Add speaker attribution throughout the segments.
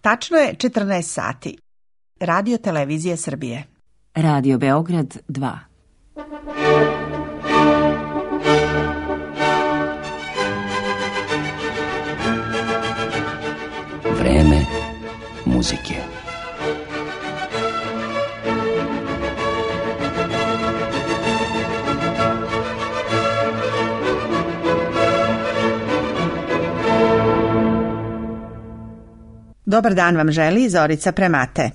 Speaker 1: Tačno je 14 sati. Radio Televizija Srbije.
Speaker 2: Radio Beograd 2.
Speaker 3: Vreme muzike.
Speaker 1: Dobar dan vam želi Zorica Premate.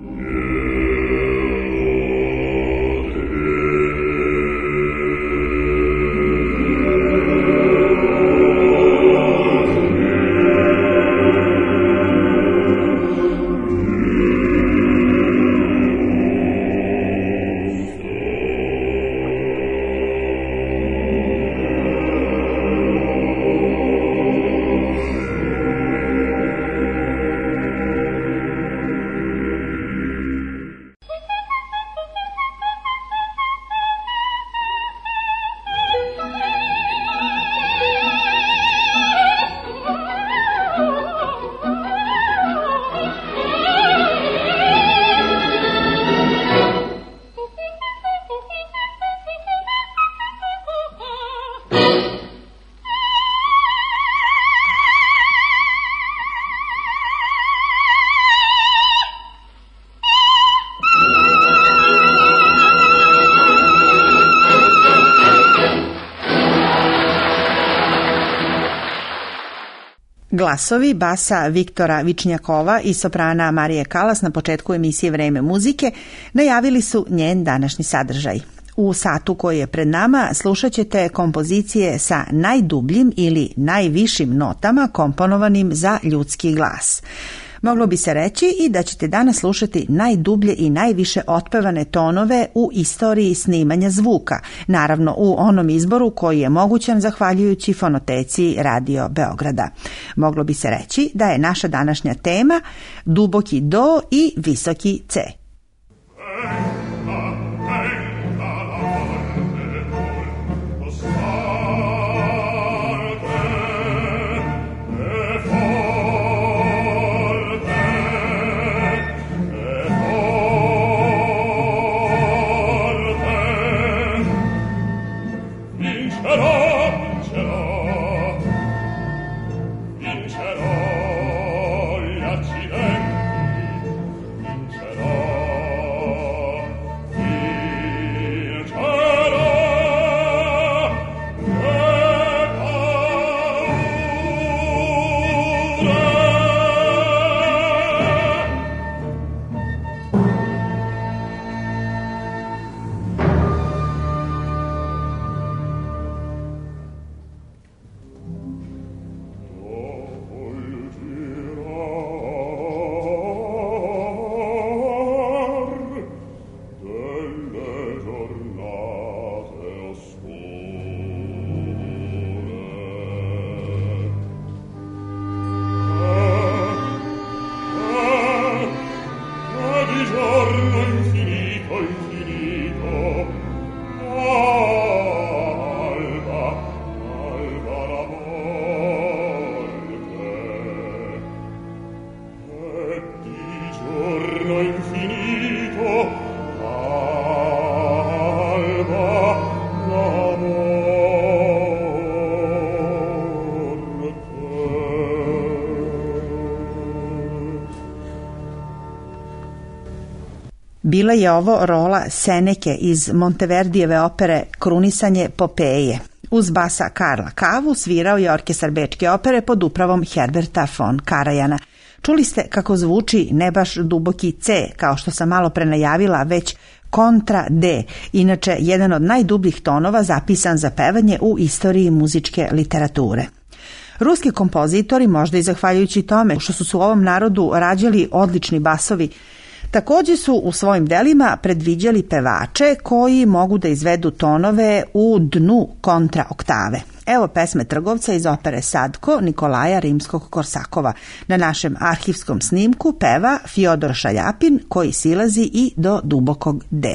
Speaker 1: Glasovi basa Viktora Vičnjakova i soprana Marije Kalas na početku emisije Vreme muzike najavili su njen današnji sadržaj. U satu koji je pred nama slušat ćete kompozicije sa najdubljim ili najvišim notama komponovanim za ljudski glas. Moglo bi se reći i da ćete danas slušati najdublje i najviše otpevane tonove u istoriji snimanja zvuka, naravno u onom izboru koji je mogućan zahvaljujući fonoteci Radio Beograda. Moglo bi se reći da je naša današnja tema duboki do i visoki C. Bila je ovo rola Seneke iz Monteverdijeve opere Krunisanje Popeje. Uz basa Karla Kavu svirao je orkestar Bečke opere pod upravom Herberta von Karajana. Čuli ste kako zvuči ne baš duboki C, kao što sam malo pre najavila, već kontra D, inače jedan od najdubljih tonova zapisan za pevanje u istoriji muzičke literature. Ruski kompozitori, možda i zahvaljujući tome što su u ovom narodu rađali odlični basovi, također su u svojim delima predviđali pevače koji mogu da izvedu tonove u dnu kontra oktave. Evo pesme Trgovca iz opere Sadko Nikolaja Rimskog-Korsakova. Na našem arhivskom snimku peva Fjodor Šaljapin koji silazi i do dubokog D.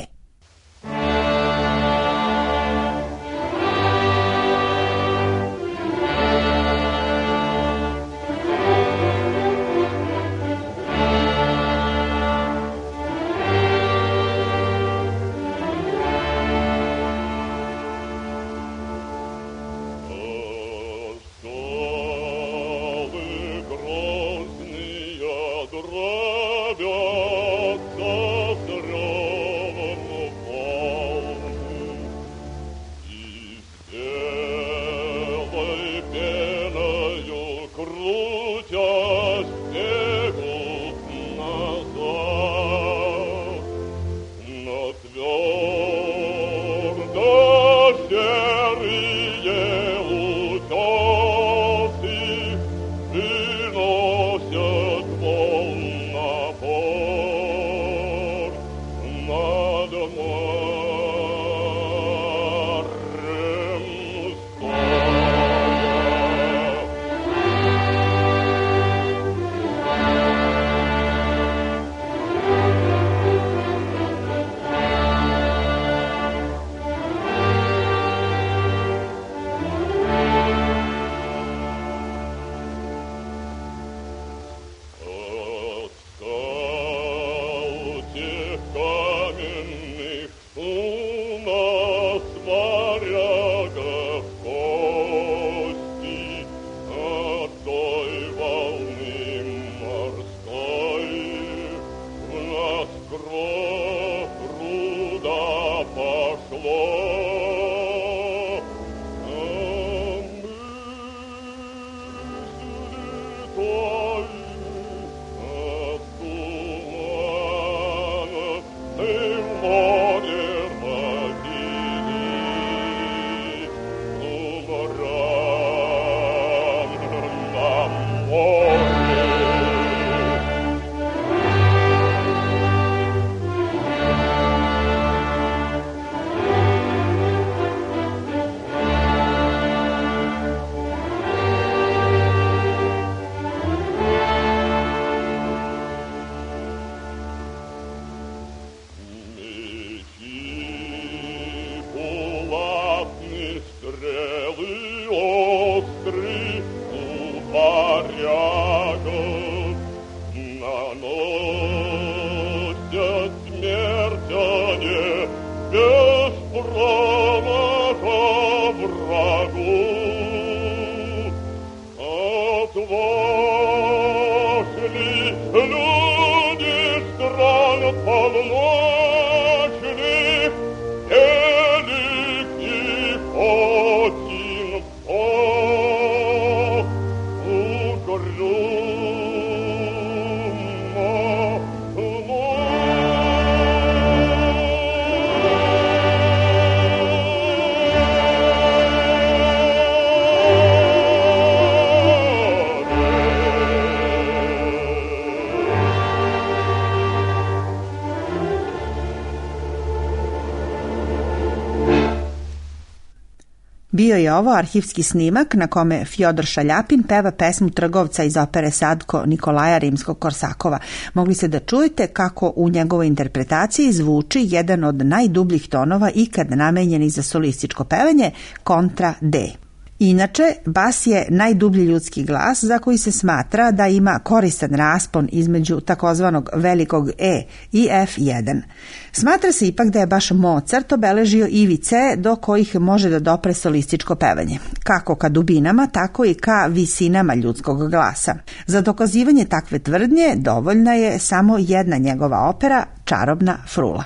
Speaker 1: Bio je ovo arhivski snimak na kome Fjodor Šaljapin peva pesmu trgovca iz opere Sadko Nikolaja Rimskog-Korsakova. Mogli ste da čujete kako u njegovoj interpretaciji zvuči jedan od najdubljih tonova ikad namenjeni za solističko pevanje, kontra D. Inače, bas je najdublji ljudski glas za koji se smatra da ima koristan raspon između takozvanog velikog E i F1. Smatra se ipak da je baš Mozart obeležio ivice do kojih može da dopre solističko pevanje, kako ka dubinama, tako i ka visinama ljudskog glasa. Za dokazivanje takve tvrdnje dovoljna je samo jedna njegova opera, Čarobna frula.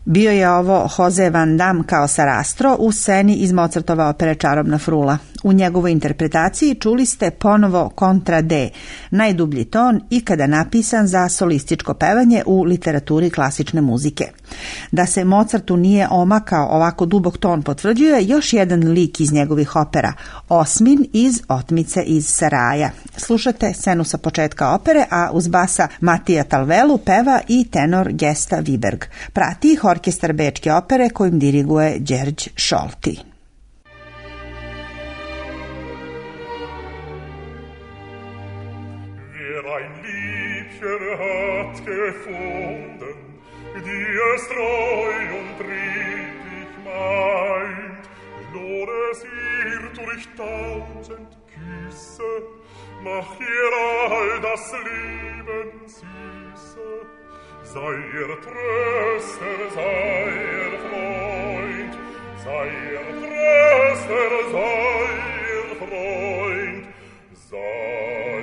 Speaker 1: Bio je ovo Jose Van Damme kao Sarastro u sceni iz Mozartove opere Čarobna frula. U njegovoj interpretaciji čuli ste ponovo kontra D, najdublji ton ikada napisan za solističko pevanje u literaturi klasične muzike. Da se Mozartu nije omakao ovako dubok ton potvrđuje još jedan lik iz njegovih opera, Osmin iz Otmice iz Saraja. Slušate scenu sa početka opere, a uz basa Matija Talvelu peva i tenor Gesta Viberg. Prati ih orkestar Bečke opere kojim diriguje Đerđ Šolti.
Speaker 4: Ein Liebchen hat gefunden, die es treu und redlich meint, lohn es ihr durch 1000 Küsse, mach ihr all das Leben süße, sei ihr Tröster, sei ihr Freund, sei ihr Tröster, sei ihr Freund, sei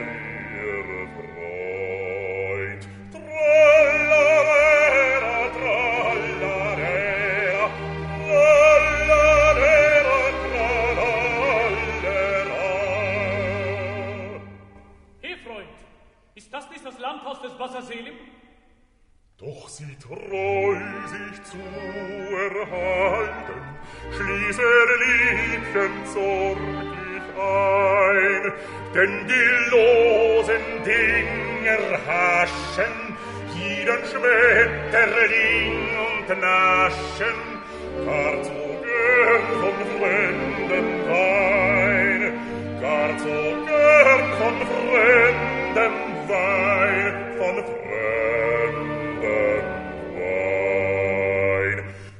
Speaker 5: das Landhaus des Bassa Selim?
Speaker 4: Doch sie treu sich zu erhalten, schließ Liebchen sorglich ein, denn die losen Dinger haschen jeden Schmetterling und naschen, gar zu gern von fremdem Wein, gar zu gern von fremdem Wein, von fremdem Wein.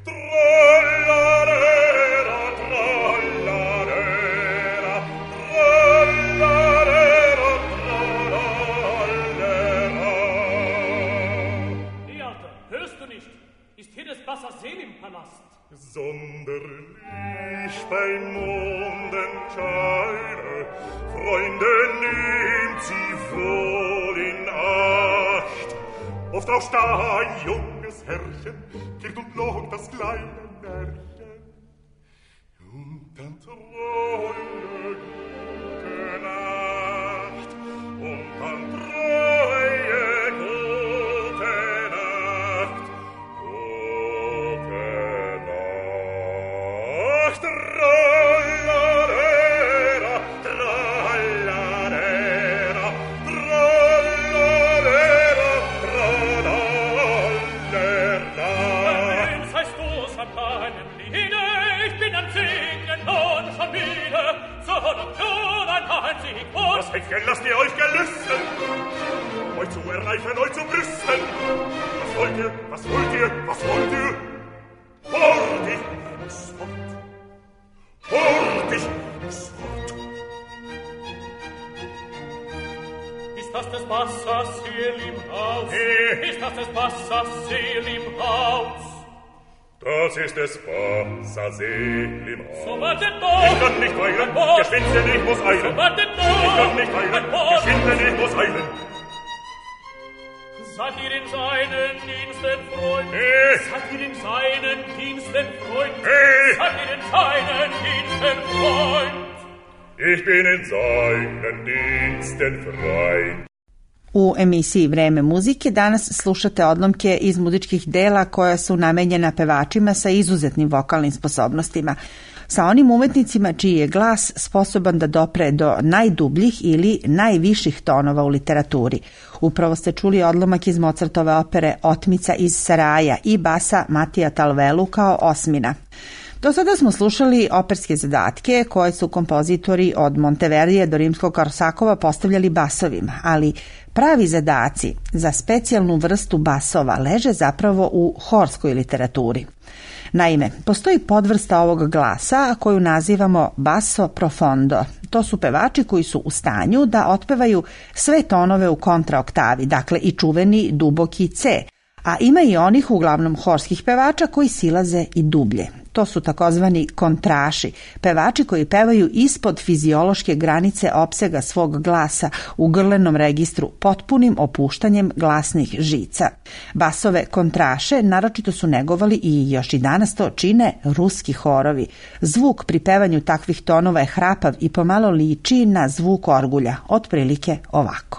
Speaker 4: Trallalera, trallalera, trallalera, trallalera.
Speaker 5: Theater, hörst du nicht? Ist hier des Bassa Selim Palast?
Speaker 4: Sonderlich beim Mondenscheine, Freunde, nehmt sie wohl in Acht. Oft auch da ein junges Herrchen kriegt und lockt das kleine Märchen. Und dann treue gute Nacht, und dann treue gute Nacht, gute Nacht, trallalera, trallalera, trallalera, trallalera.
Speaker 5: Wem seist du, Satanen, Liede? Ich bin am Singen und schon müde. So noch schon ein Einzig und...
Speaker 4: Das Händchen lasst ihr euch gelüsten, euch zu erreichen, euch zu brüsten. Was wollt ihr, was wollt ihr, was wollt ihr? Hurtig, muss fort. Hurtig, muss fort.
Speaker 5: Ist das des Bassa Selim Haus? Ist das des Bassa Selim Haus?
Speaker 4: Das ist des Bassa Selim Haus.
Speaker 5: So wartet doch!
Speaker 4: Ich kann nicht weilen, geschwind, denn ich muss eilen.
Speaker 5: So wartet doch!
Speaker 4: Ich kann nicht weilen, geschwind, denn ich muss eilen.
Speaker 5: Seid ihr in seinen Diensten, Freund? Seid ihr in seinen Diensten, Freund? Seid ihr in seinen Diensten, Freund?
Speaker 4: Ich bin in seinen Diensten Freund.
Speaker 1: U emisiji Vreme muzike danas slušate odlomke iz muzičkih dela koja su namenjena pevačima sa izuzetnim vokalnim sposobnostima, sa onim umetnicima čiji je glas sposoban da dopre do najdubljih ili najviših tonova u literaturi. Upravo ste čuli odlomak iz Mozartove opere Otmica iz Saraja i basa Matija Talvelu kao Osmina. Do sada smo slušali operske zadatke koje su kompozitori od Monteverdija do Rimskog-Korsakova postavljali basovima, ali pravi zadaci za specijalnu vrstu basova leže zapravo u horskoj literaturi. Naime, postoji podvrsta ovog glasa koju nazivamo basso profondo. To su pevači koji su u stanju da otpevaju sve tonove u kontraoktavi, dakle i čuveni duboki C, a ima i onih uglavnom horskih pevača koji silaze i dublje. To su takozvani kontraši, pevači koji pevaju ispod fiziološke granice opsega svog glasa u grlenom registru potpunim opuštanjem glasnih žica. Basove kontraše naročito su negovali i još i danas to čine ruski horovi. Zvuk pri pevanju takvih tonova je hrapav i pomalo liči na zvuk orgulja, otprilike ovako.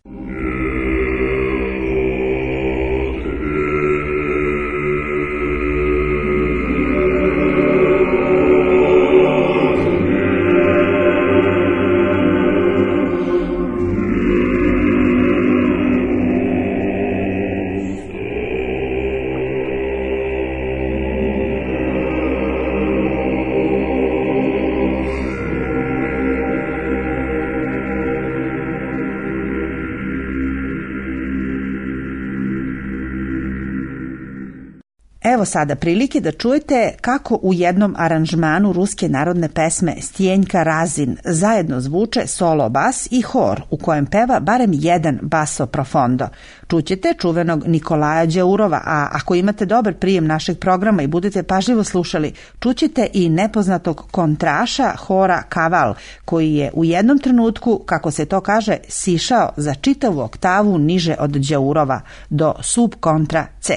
Speaker 1: Evo sada prilike da čujete kako u jednom aranžmanu ruske narodne pesme Stjenjka Razin zajedno zvuče solo bas i hor u kojem peva barem jedan basso profondo. Čućete čuvenog Nikolaja Đaurova, a ako imate dobar prijem našeg programa i budete pažljivo slušali, čućete i nepoznatog kontraša hora Kaval, koji je u jednom trenutku, kako se to kaže, sišao za čitavu oktavu niže od Đaurova, do sub kontra C.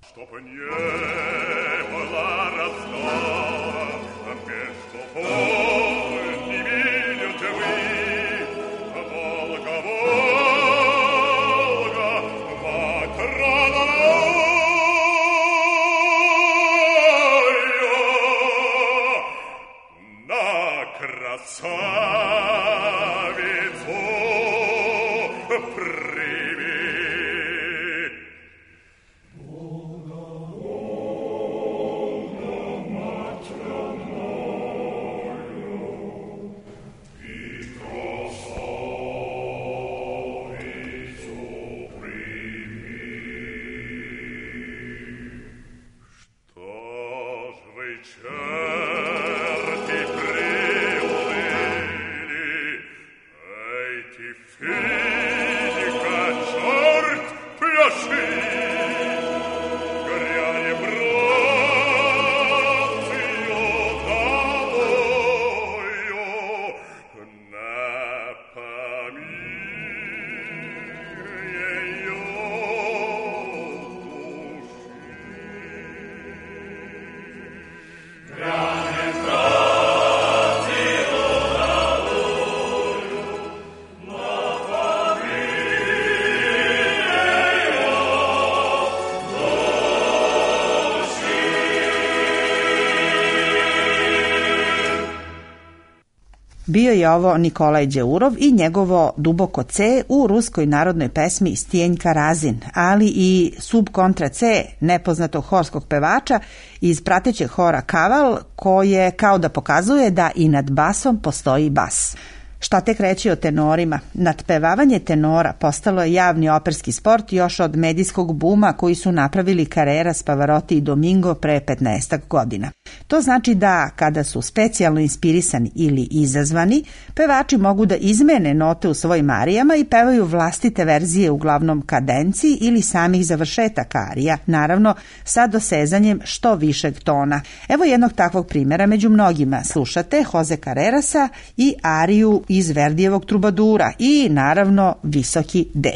Speaker 1: Bio je ovo Nikolaj Đaurov i njegovo duboko C u ruskoj narodnoj pesmi Stjenjka Razin, ali i sub kontra C nepoznatog horskog pevača iz pratećeg hora Kaval, koje kao da pokazuje da i nad basom postoji bas. Šta tek reći o tenorima? Nadpevavanje tenora postalo je javni operski sport još od medijskog buma koji su napravili Carreras, Pavarotti i Domingo pre 15 godina. To znači da kada su specijalno inspirisani ili izazvani, pevači mogu da izmene note u svojim arijama i pevaju vlastite verzije uglavnom kadenciji ili samih završetaka arija, naravno sa dosezanjem što višeg tona. Evo jednog takvog primjera među mnogima. Slušate Jose Carrerasa i ariju iz Verdijevog Trubadura i naravno visoki D.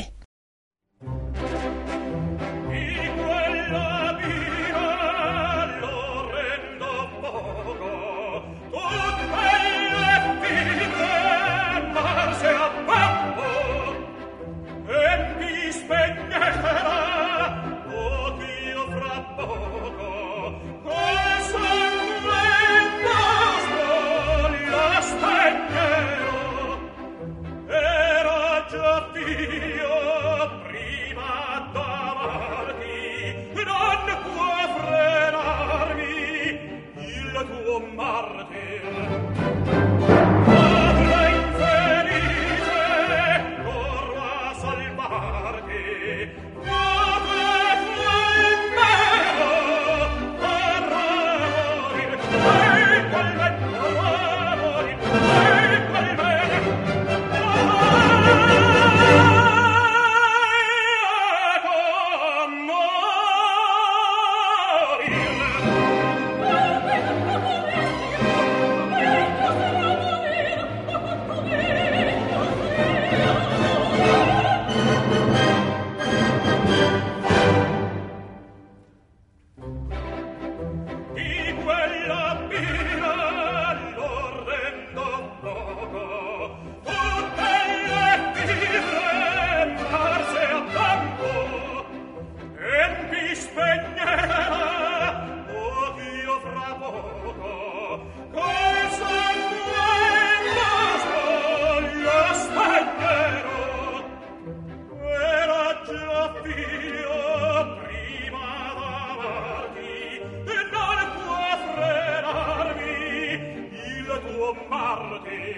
Speaker 5: Dio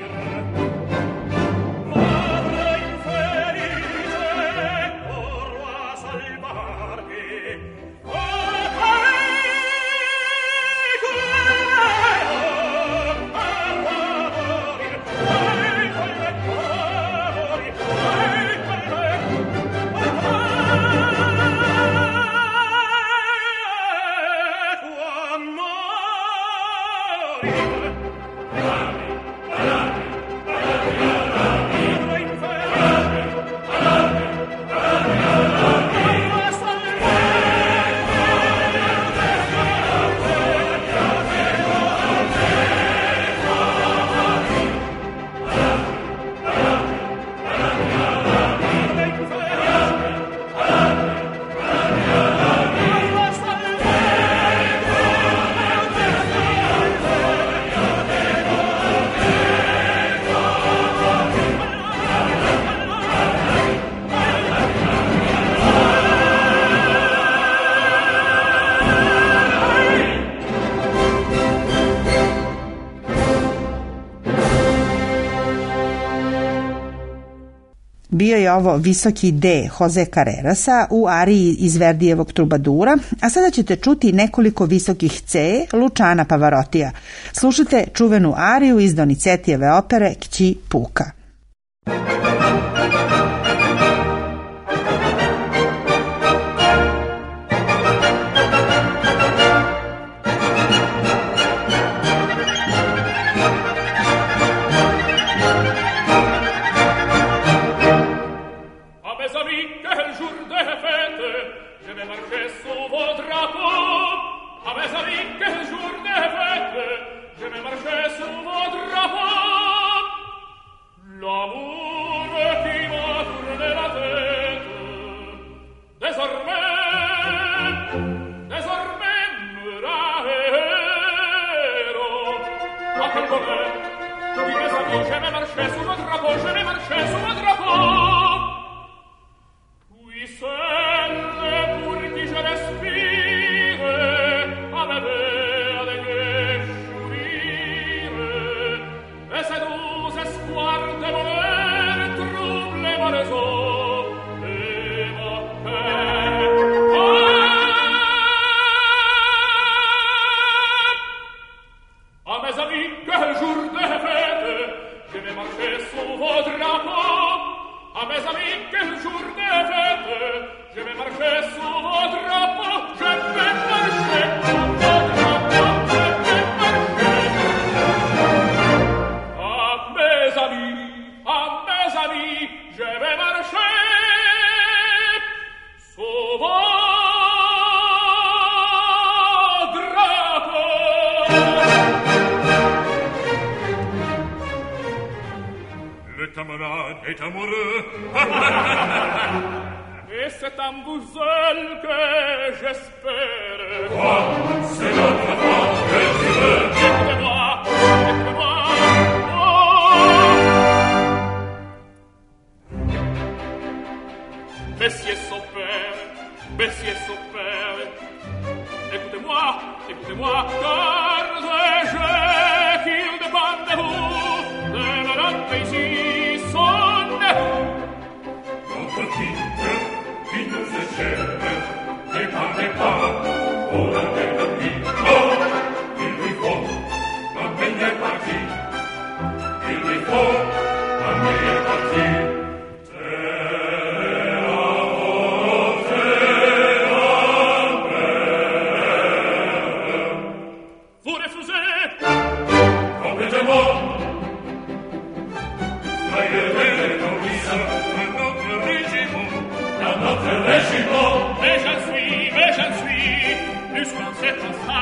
Speaker 1: Bio je ovo visoki D Jose Carrerasa u ariji iz Verdijevog Trubadura, a sada ćete čuti nekoliko visokih C Luciana Pavarotija. Slušajte čuvenu ariju iz Donizetijeve opere Kći puka.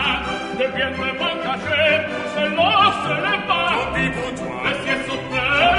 Speaker 5: Viens me mancager, se lance le bas. Dis pour toi. Monsieur Souper.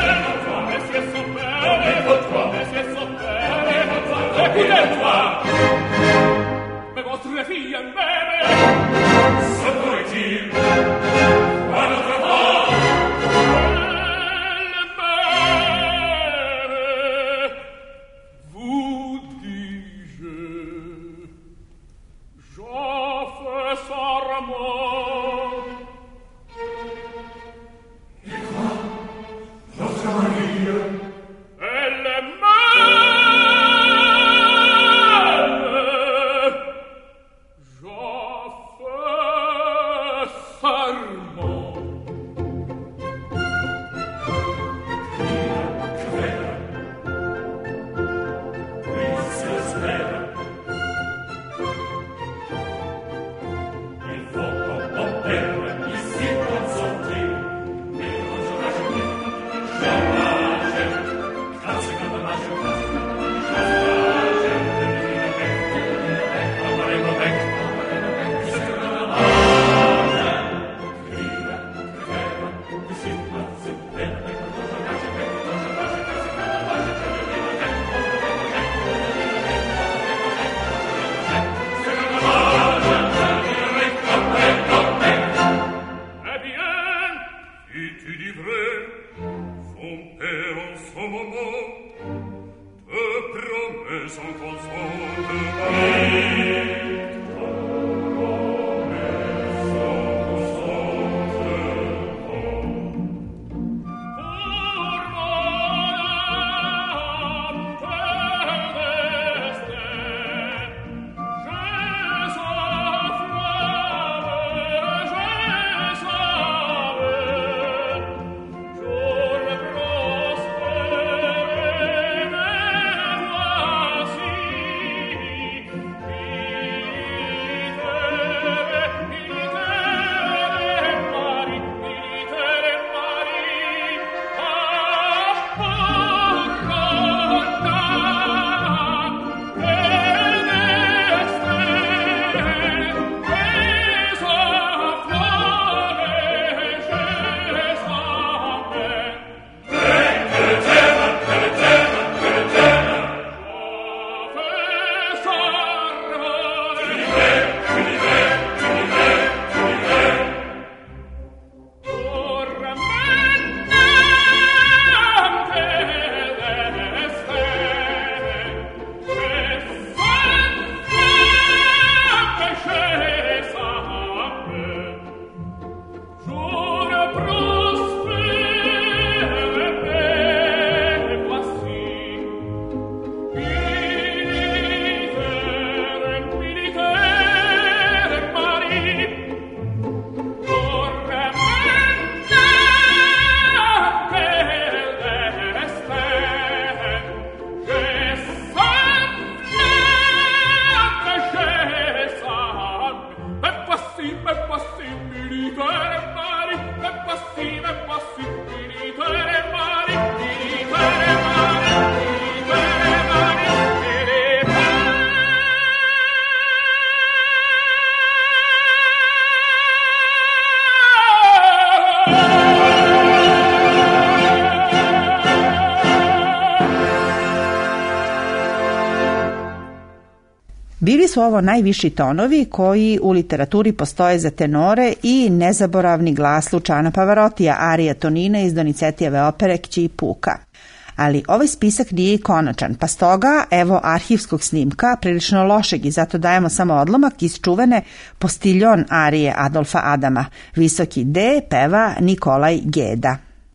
Speaker 1: Bili su ovo najviši tonovi koji u literaturi postoje za tenore i nezaboravni glas Luciana Pavarotija, arija Tonina iz Donizetijeve opere Kći Puka. Ali ovaj spisak nije i konačan, pa stoga evo arhivskog snimka, prilično lošeg i zato dajemo samo odlomak iz čuvene Postiljon arije Adolfa Adama. Visoki D peva Nikolaj Geda.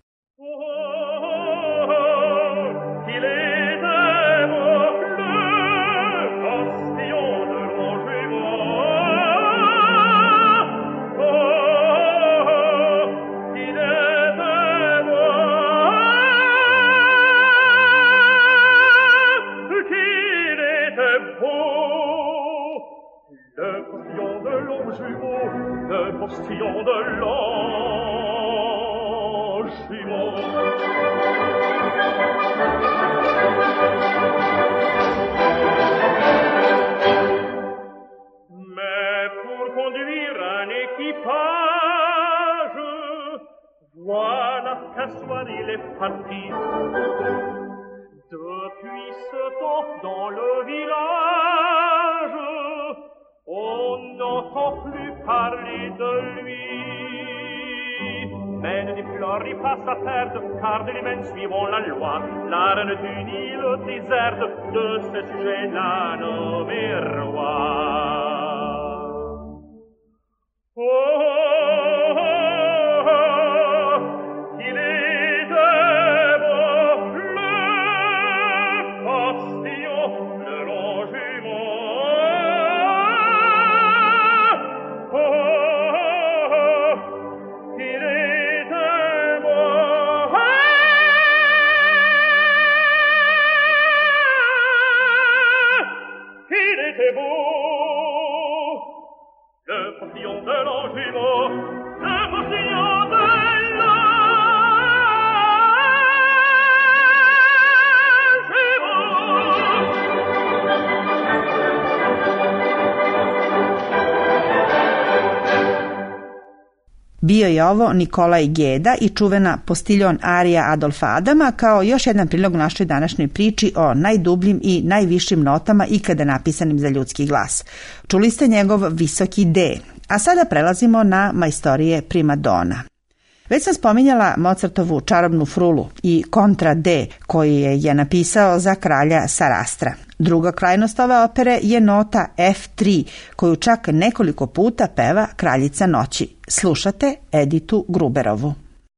Speaker 6: Depuis ce temps, dans le village, on n'entend plus parler de lui. Mais ne déplorez pas sa perte, car de l'humain suivront la loi. La reine du Nil déserte, de ce sujet-là nommé roi.
Speaker 1: Bio je ovo Nikolaj Geda i čuvena Postiljon arija Adolfa Adama kao još jedan prilog u našoj današnjoj priči o najdubljim i najvišim notama ikada napisanim za ljudski glas. Čuli ste njegov visoki D, a sada prelazimo na majstorije primadona. Već sam spominjala Mozartovu Čarobnu frulu i kontra D koji je napisao za kralja Sarastra. Druga krajnost ove opere je nota F3 koju čak nekoliko puta peva Kraljica noći. Slušate Editu Gruberovu.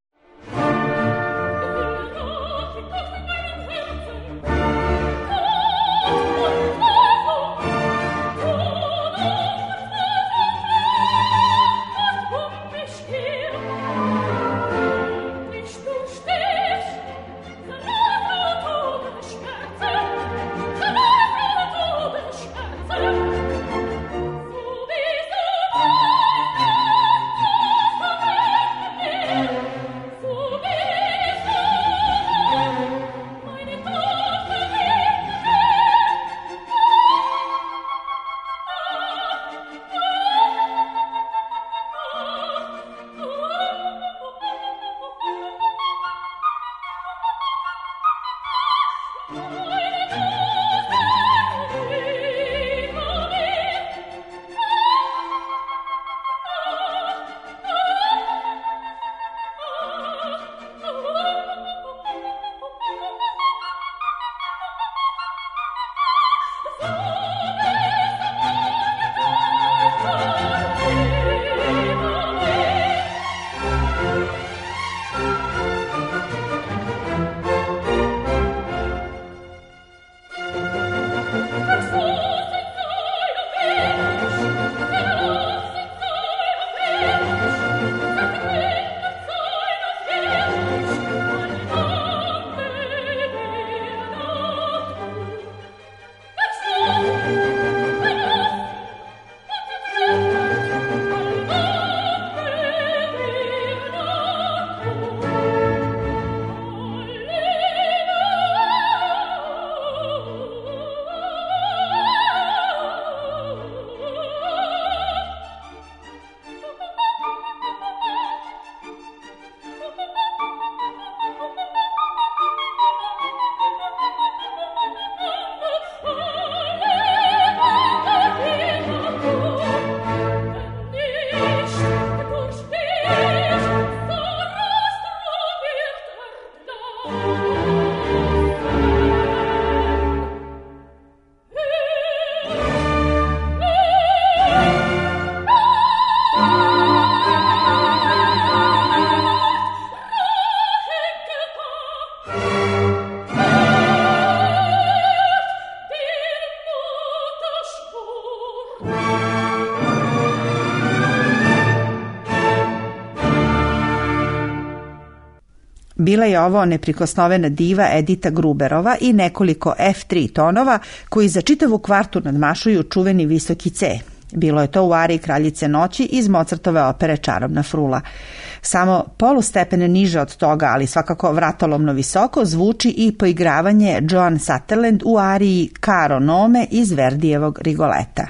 Speaker 1: Bila je ovo neprikosnovena diva Edita Gruberova i nekoliko F3 tonova koji za čitavu kvartu nadmašuju čuveni visoki C. Bilo je to u ariji Kraljice noći iz Mozartove opere Čarobna frula. Samo polustepene niže od toga, ali svakako vratolomno visoko, zvuči i poigravanje Joan Sutherland u ariji Caro nome iz Verdijevog Rigoleta.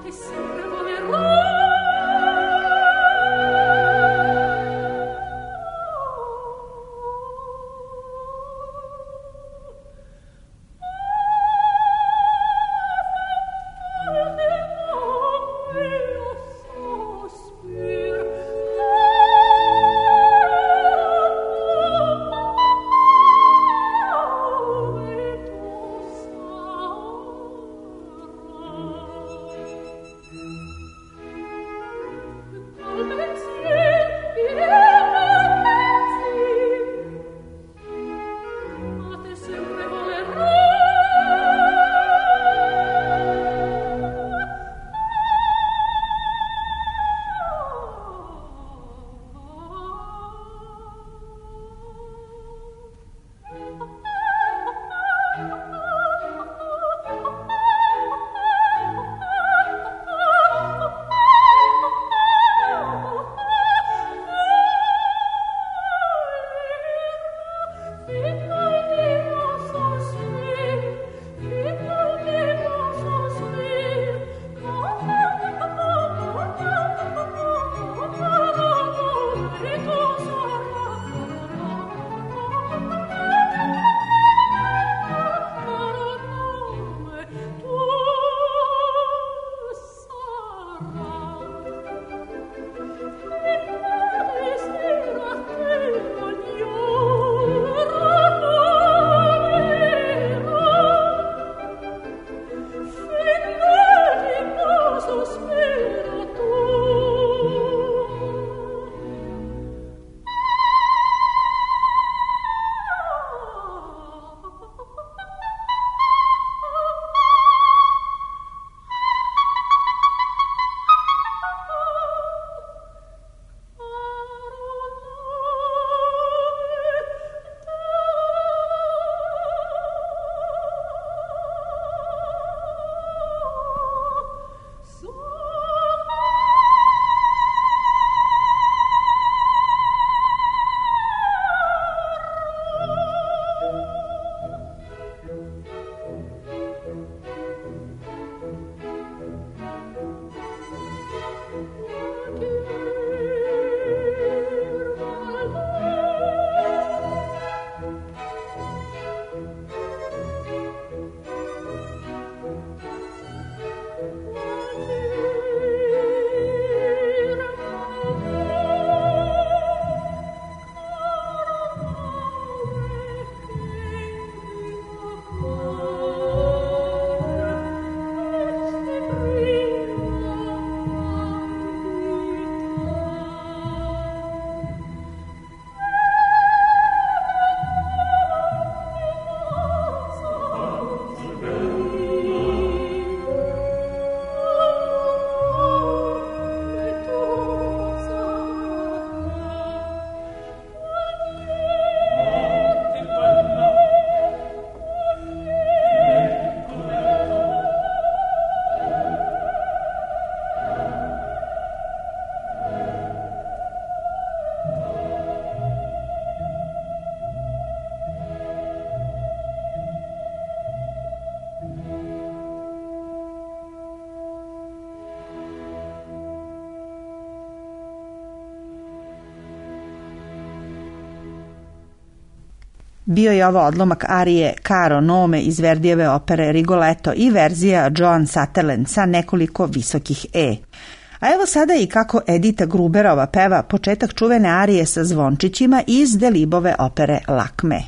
Speaker 1: Bio je ovo odlomak arije Caro Nome iz Verdijeve opere Rigoletto i verzija Joan Sutherland sa nekoliko visokih E. A evo sada i kako Edita Gruberova peva početak čuvene arije sa zvončićima iz Delibove opere Lakme.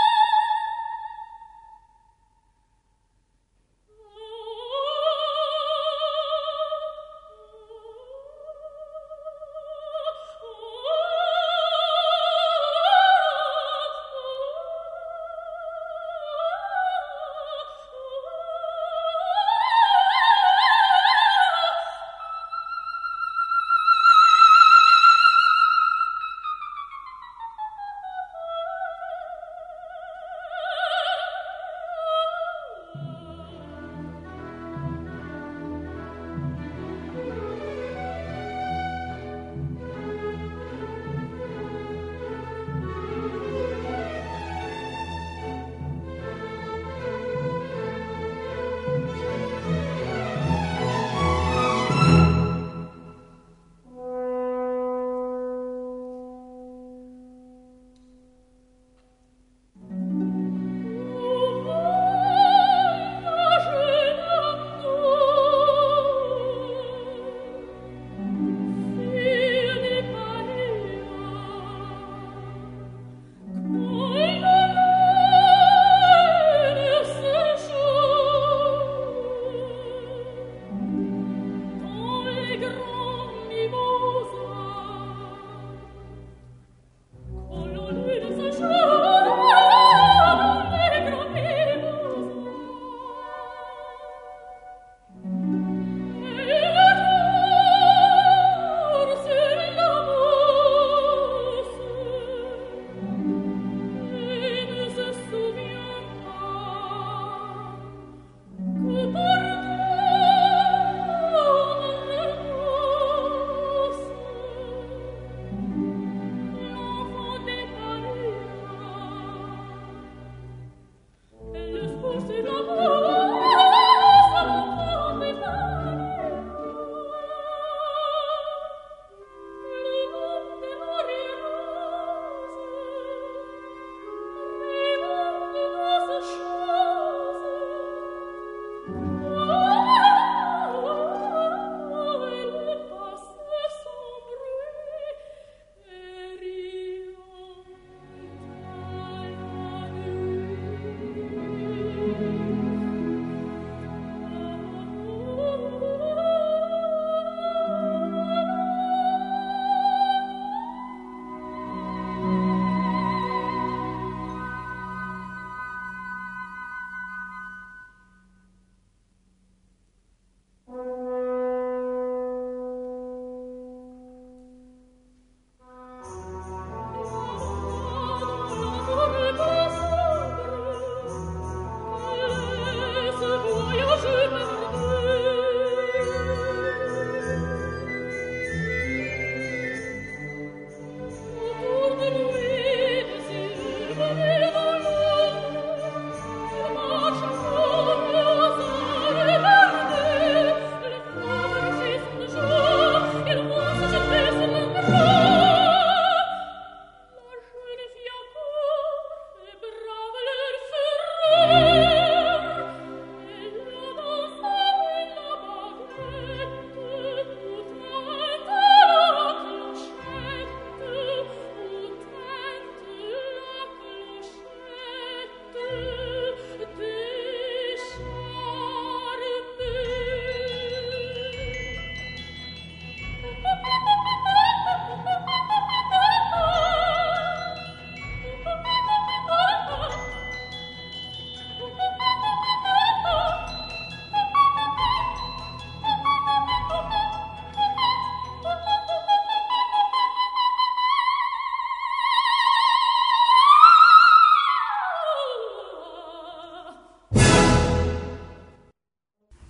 Speaker 5: Oh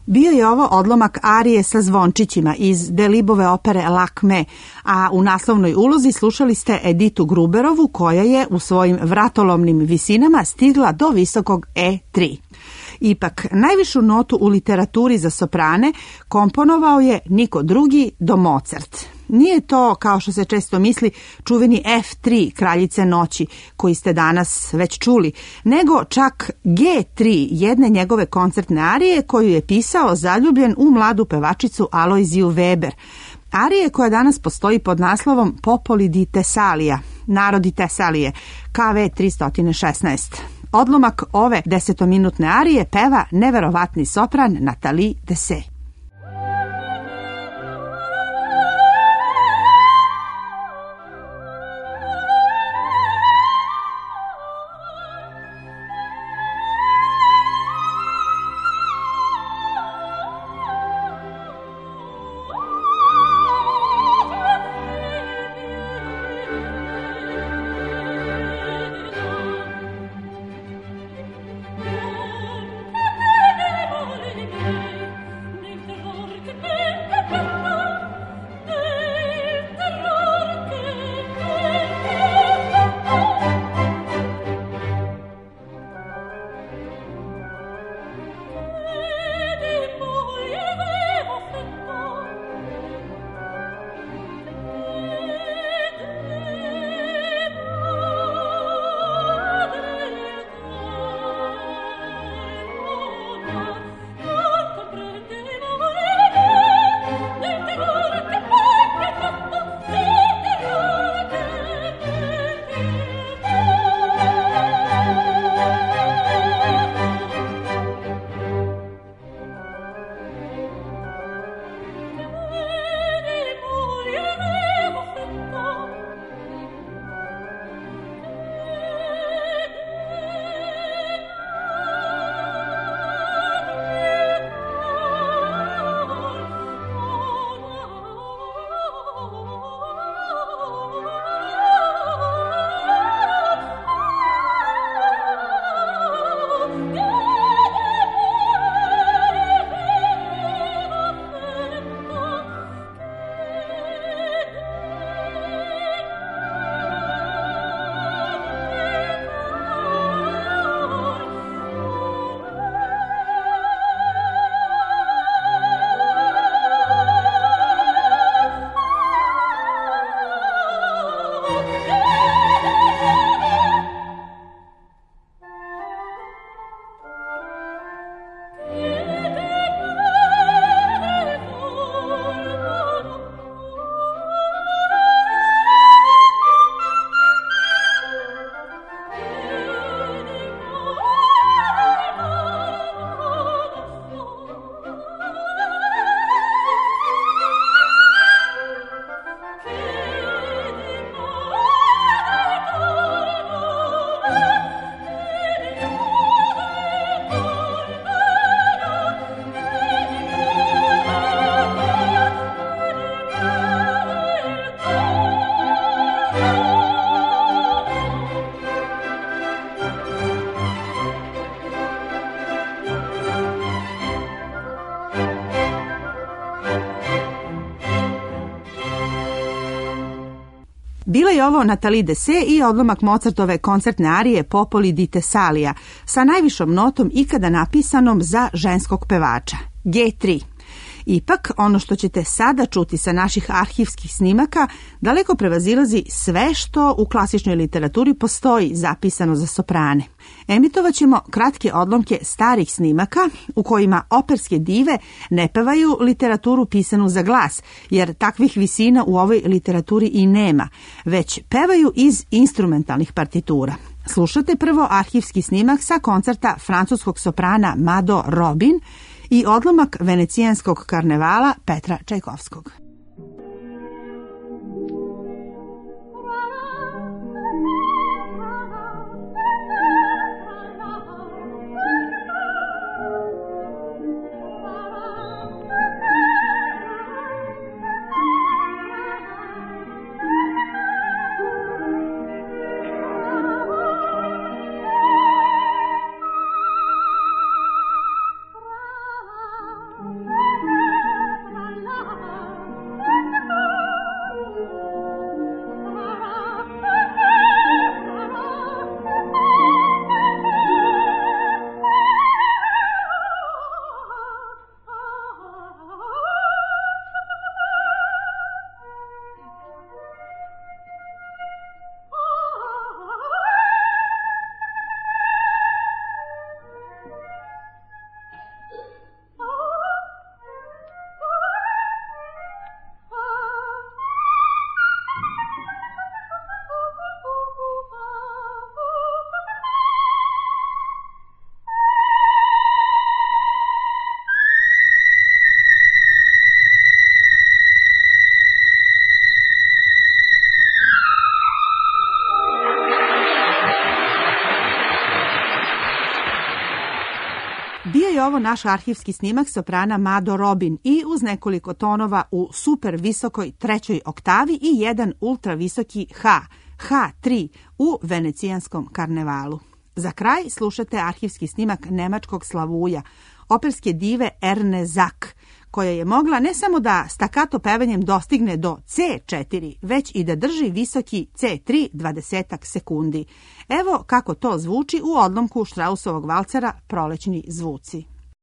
Speaker 1: Bio je ovo odlomak arije sa zvončićima iz Delibove opere Lakme, a u naslovnoj ulozi slušali ste Editu Gruberovu koja je u svojim vratolomnim visinama stigla do visokog E3. Ipak, najvišu notu u literaturi za soprane komponovao je niko drugi do Mozart. Nije to, kao što se često misli, čuveni F3 Kraljice noći, koji ste danas već čuli, nego čak G3 jedne njegove koncertne arije koju je pisao zaljubljen u mladu pevačicu Alojziju Weber. Arije koja danas postoji pod naslovom Popoli di Tesalija, Narodi Tesalije, KV 316. Odlomak ove 10-minutne arije peva neverovatni sopran Nathalie Dessay. Bila je ovo Nathalie Dessay i odlomak Mozartove koncertne arije Popoli di Tesalija sa najvišom notom ikada napisanom za ženskog pevača, G3. Ipak, ono što ćete sada čuti sa naših arhivskih snimaka daleko prevazilazi sve što u klasičnoj literaturi postoji zapisano za soprane. Emitovat ćemo kratke odlomke starih snimaka u kojima operske dive ne pevaju literaturu pisanu za glas, jer takvih visina u ovoj literaturi i nema, već pevaju iz instrumentalnih partitura. Slušate prvo arhivski snimak sa koncerta francuskog soprana Mado Robin i odlomak venecijanskog karnevala Petra Čajkovskog. Bio je ovo naš arhivski snimak soprana Mado Robin i uz nekoliko tonova u super visokoj trećoj oktavi i jedan ultra visoki H3 u venecijanskom karnevalu. Za kraj slušate arhivski snimak nemačkog slavuja, operske dive Erne Zak, koja je mogla ne samo da stakato pevanjem dostigne do C4, već i da drži visoki C3 20 sekundi. Evo kako to zvuči u odlomku Straussovog valcera Prolećni zvuci.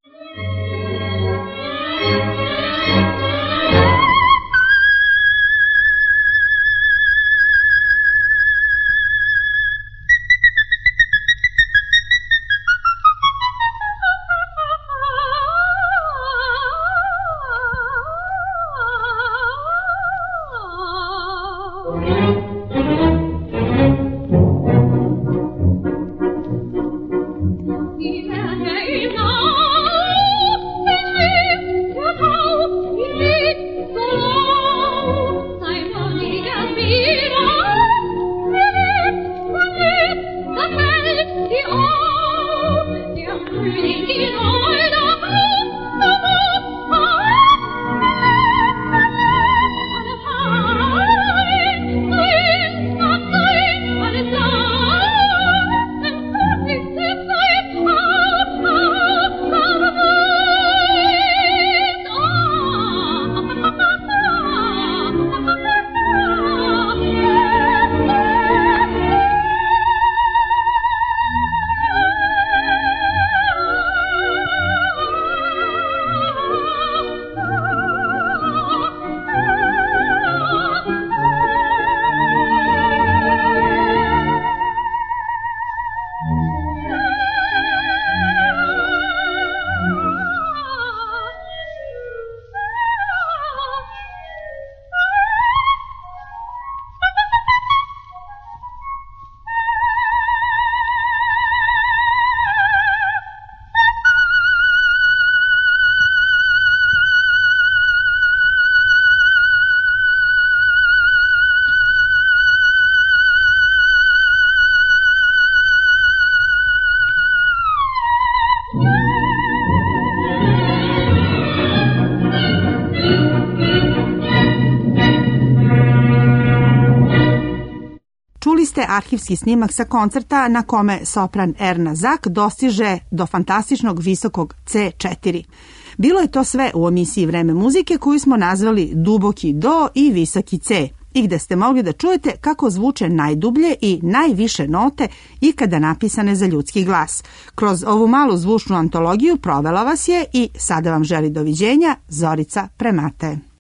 Speaker 1: Ste arhivski snimak sa koncerta na kome sopran Erna Zak dostiže do fantastičnog visokog C4. Bilo je to sve u emisiji Vreme muzike koju smo nazvali Duboki Do i Visoki C i gde ste mogli da čujete kako zvuče najdublje i najviše note ikada napisane za ljudski glas. Kroz ovu malu zvučnu antologiju provela vas je i sada vam želi doviđenja Zorica Premate.